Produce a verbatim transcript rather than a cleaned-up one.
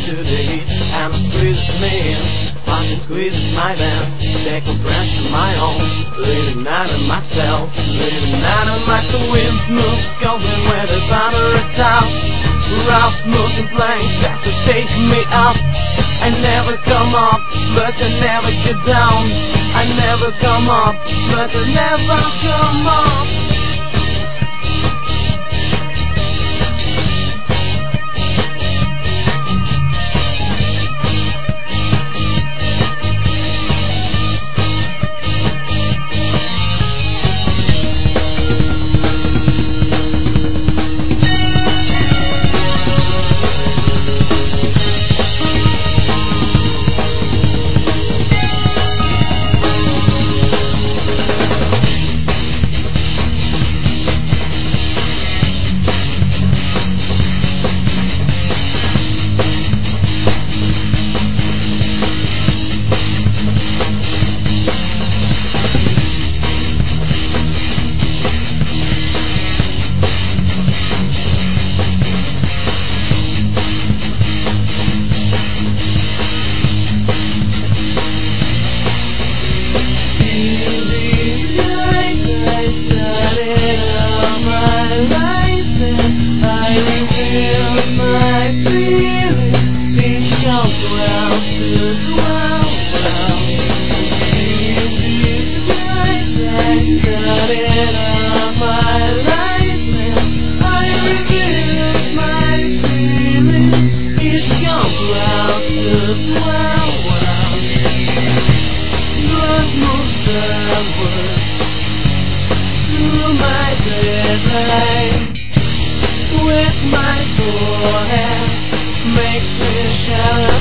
to the heat and the squeezes me in. Fucking squeezes my veins, they compress to my own. Living out of myself, living out of my the wind moves, going where the banner is out. Rough moving planes just to take me up. I never come up, but I never get down. I never come up, but I never come up. With my forehead makes me shout.